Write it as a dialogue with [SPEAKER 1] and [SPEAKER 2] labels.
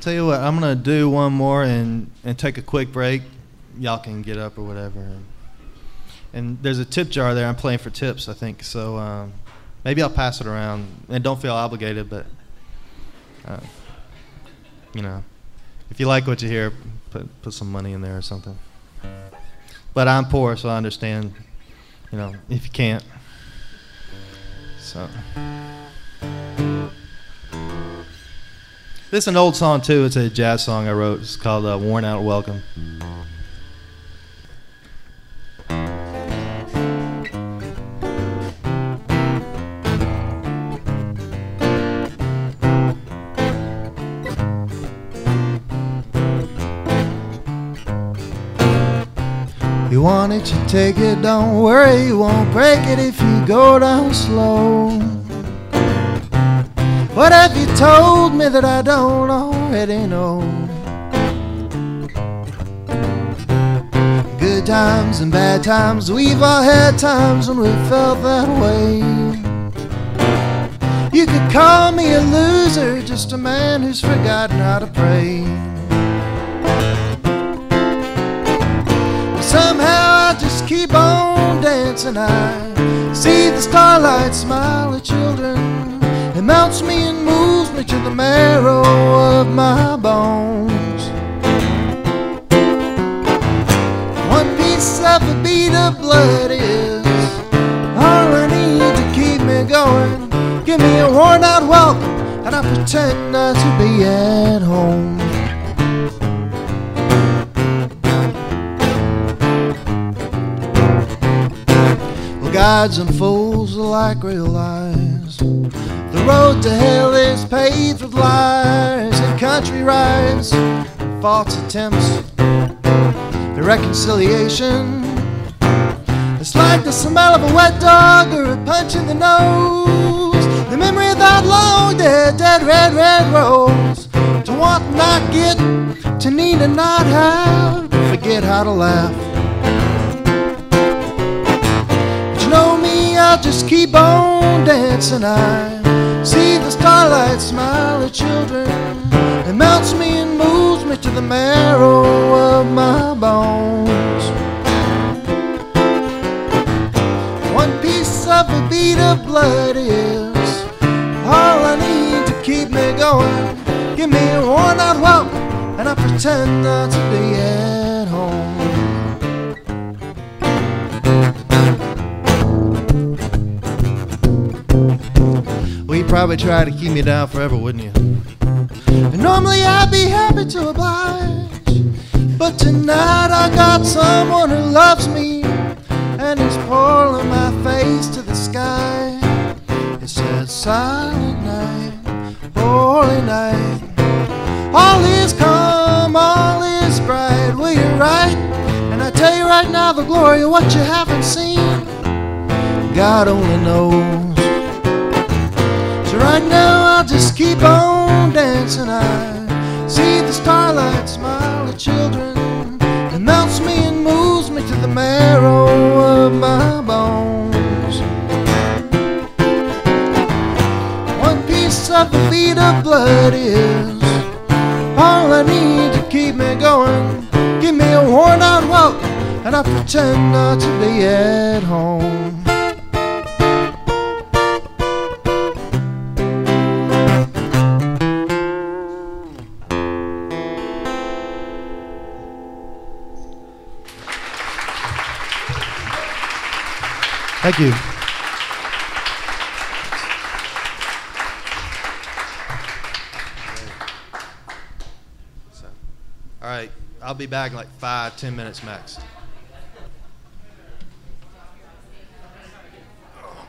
[SPEAKER 1] tell you what, I'm going to do one more and take a quick break. Y'all can get up or whatever. And there's a tip jar there. I'm playing for tips, I think. So maybe I'll pass it around. And don't feel obligated, but, you know, if you like what you hear, put some money in there or something. But I'm poor, so I understand, you know, if you can't. So this is an old song too. It's a jazz song I wrote. It's called "Worn Out Welcome." You want it, you take it, don't worry, you won't break it if you go down slow. What have you told me that I don't already know? Good times and bad times, we've all had times when we felt that way. You could call me a loser, just a man who's forgotten how to pray. Somehow I just keep on dancing. I see the starlight smile at children. It melts me and moves me to the marrow of my bones. One piece of a bead of blood is all I need to keep me going. Give me a worn out welcome and I pretend not to be at home. Gods and fools alike realize the road to hell is paved with lies and country rides and false attempts at reconciliation. It's like the smell of a wet dog or a punch in the nose. The memory of that long dead red rose. To want to not get, to need to not have, to forget how to laugh. I'll just keep on dancing. I see the starlight smile at children. It melts me and moves me to the marrow of my bones. One piece of a bead of blood is all I need to keep me going. Give me a worn out welcome and I pretend not to be at home. Well, you'd probably try to keep me down forever, wouldn't you? And normally I'd be happy to oblige, but tonight I got someone who loves me, and he's pulling my face to the sky. It says silent night, holy night. All is calm, all is bright. Well, you're right, and I tell you right now, the glory of what you haven't seen, God only knows. So right now I'll just keep on dancing. I see the starlight smile at children. It melts me and moves me to the marrow of my bones. One piece of the bead of blood is all I need to keep me going. Give me a worn out welcome and I pretend not to be at home. Thank you. All right, I'll be back in like 5-10 minutes max.